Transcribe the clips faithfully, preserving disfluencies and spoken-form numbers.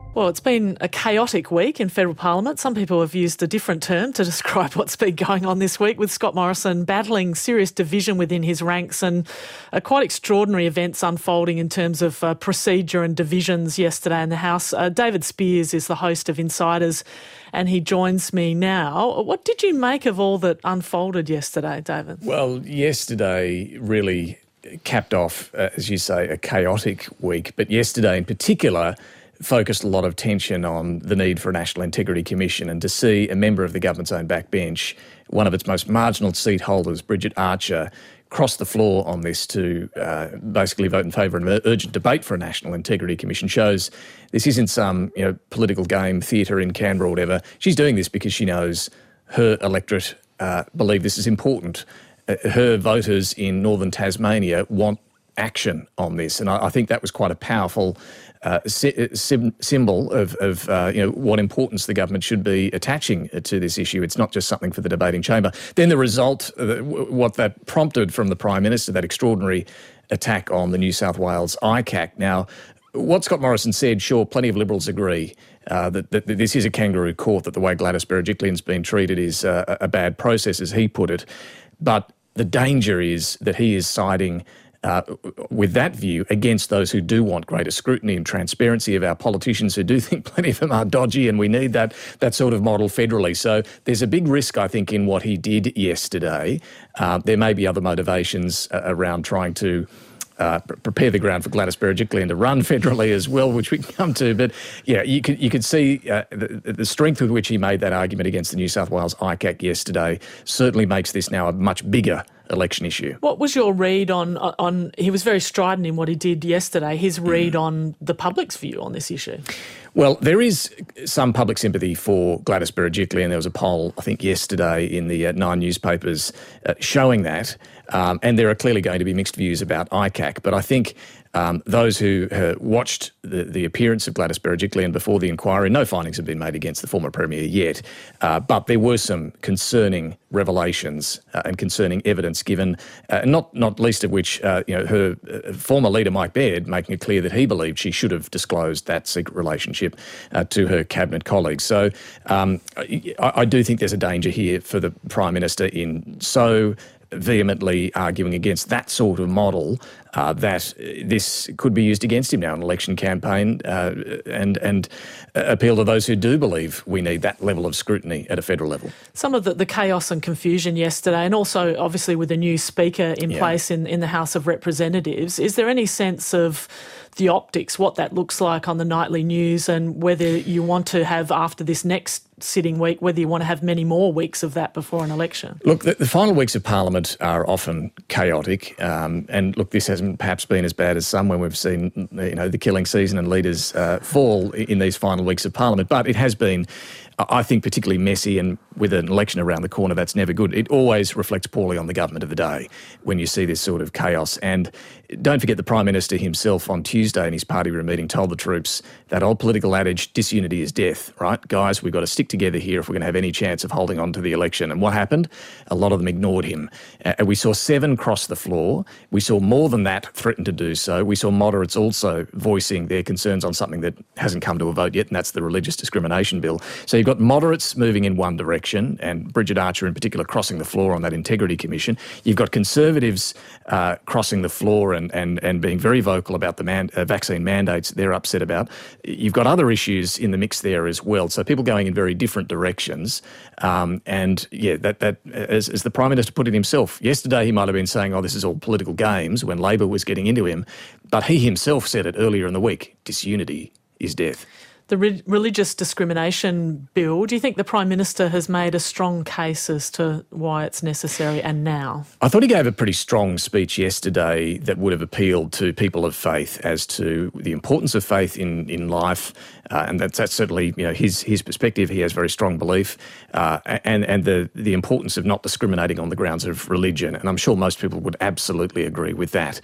Well, it's been a chaotic week in federal parliament. Some people have used a different term to describe what's been going on this week, with Scott Morrison battling serious division within his ranks and uh, quite extraordinary events unfolding in terms of uh, procedure and divisions yesterday in the House. Uh, David Spears is the host of Insiders and he joins me now. What did you make of all that unfolded yesterday, David? Well, yesterday really capped off, uh, as you say, a chaotic week, but yesterday in particular focused a lot of tension on the need for a National Integrity Commission, and to see a member of the government's own backbench, one of its most marginal seat holders, Bridget Archer, cross the floor on this to uh, basically vote in favour of an urgent debate for a National Integrity Commission, shows this isn't some you know political game, theatre in Canberra or whatever. She's doing this because she knows her electorate uh, believe this is important. Uh, her voters in northern Tasmania want action on this, and I, I think that was quite a powerful Uh, sim- symbol of, of uh, you know what importance the government should be attaching to this issue. It's not just something for the debating chamber. Then the result, uh, what that prompted from the Prime Minister, that extraordinary attack on the New South Wales I C A C. Now, what Scott Morrison said, sure, plenty of Liberals agree uh, that, that this is a kangaroo court, that the way Gladys Berejiklian's been treated is uh, a bad process, as he put it. But the danger is that he is siding Uh, with that view against those who do want greater scrutiny and transparency of our politicians, who do think plenty of them are dodgy, and we need that that sort of model federally. So there's a big risk, I think, in what he did yesterday. Uh, there may be other motivations uh, around trying to Uh, prepare the ground for Gladys Berejiklian to run federally as well, which we can come to. But yeah, you could you could see uh, the, the strength with which he made that argument against the New South Wales I C A C yesterday certainly makes this now a much bigger election issue. What was your read on, on he was very strident in what he did yesterday, his read mm. on the public's view on this issue? Well, there is some public sympathy for Gladys Berejiklian. There was a poll, I think, yesterday in the uh, Nine newspapers uh, showing that. Um, and there are clearly going to be mixed views about I C A C. But I think um, those who uh, watched the, the appearance of Gladys Berejiklian before the inquiry, no findings have been made against the former Premier yet, uh, but there were some concerning revelations uh, and concerning evidence given, uh, not not least of which uh, you know her uh, former leader Mike Baird making it clear that he believed she should have disclosed that secret relationship uh, to her cabinet colleagues. So um, I, I do think there's a danger here for the Prime Minister in so vehemently arguing against that sort of model, uh, that this could be used against him now in an election campaign, uh, and and appeal to those who do believe we need that level of scrutiny at a federal level. Some of the, the chaos and confusion yesterday, and also obviously with a new speaker in yeah. place in, in the House of Representatives, is there any sense of the optics, what that looks like on the nightly news, and whether you want to have, after this next sitting week, whether you want to have many more weeks of that before an election? Look, the, the final weeks of Parliament are often chaotic, um, and look, this hasn't perhaps been as bad as some when we've seen, you know, the killing season and leaders uh, fall in these final weeks of Parliament, but it has been, I think, particularly messy, and with an election around the corner, that's never good. It always reflects poorly on the government of the day when you see this sort of chaos. And don't forget, the Prime Minister himself on Tuesday in his party room meeting told the troops that old political adage, disunity is death, right? Guys, we've got to stick together here if we're going to have any chance of holding on to the election. And what happened? A lot of them ignored him. Uh, we saw seven cross the floor. We saw more than that threaten to do so. We saw moderates also voicing their concerns on something that hasn't come to a vote yet, and that's the religious discrimination bill. So you've got moderates moving in one direction, and Bridget Archer in particular crossing the floor on that Integrity Commission. You've got Conservatives uh, crossing the floor and, and, and being very vocal about the man, uh, vaccine mandates they're upset about. You've got other issues in the mix there as well. So people going in very different directions. Um, and yeah, that that as, as the Prime Minister put it himself, yesterday he might have been saying, oh, this is all political games when Labor was getting into him. But he himself said it earlier in the week, disunity is death. The re- religious discrimination bill, do you think the Prime Minister has made a strong case as to why it's necessary and now? I thought he gave a pretty strong speech yesterday that would have appealed to people of faith as to the importance of faith in, in life, uh, and that's, that's certainly you know his his perspective. He has very strong belief, uh, and, and the, the importance of not discriminating on the grounds of religion, and I'm sure most people would absolutely agree with that.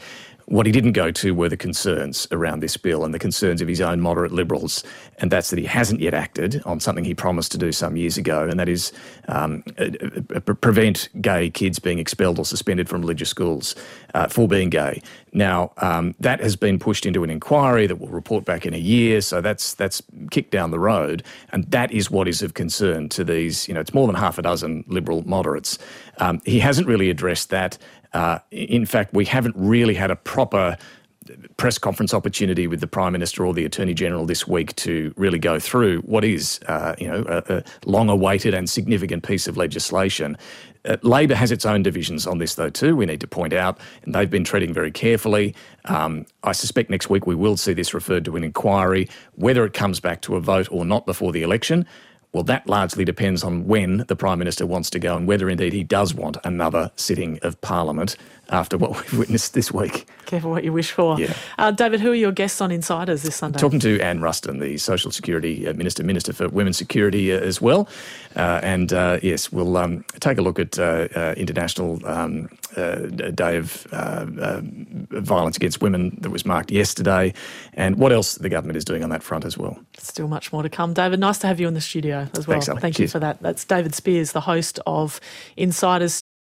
What he didn't go to were the concerns around this bill and the concerns of his own moderate Liberals, and that's that he hasn't yet acted on something he promised to do some years ago, and that is um, uh, uh, prevent gay kids being expelled or suspended from religious schools uh, for being gay. Now, um, that has been pushed into an inquiry that will report back in a year, so that's that's kicked down the road, and that is what is of concern to these, you know, it's more than half a dozen Liberal moderates. Um, he hasn't really addressed that. Uh, in fact, we haven't really had a proper press conference opportunity with the Prime Minister or the Attorney General this week to really go through what is, uh, you know, a, a long-awaited and significant piece of legislation. Uh, Labor has its own divisions on this, though, too, we need to point out, and they've been treading very carefully. Um, I suspect next week we will see this referred to an inquiry. Whether it comes back to a vote or not before the election, well, that largely depends on when the Prime Minister wants to go and whether indeed he does want another sitting of Parliament after what we've witnessed this week. Careful what you wish for. Yeah. Uh, David, who are your guests on Insiders this Sunday? Talking to Anne Ruston, the Social Security Minister, Minister for Women's Security uh, as well. Uh, and uh, yes, we'll um, take a look at uh, uh, International um, uh, Day of uh, uh, Violence Against Women that was marked yesterday, and what else the government is doing on that front as well. Still much more to come. David, nice to have you in the studio as well. Thanks, Sally. Thank Cheers. you for that. That's David Spears, the host of Insiders.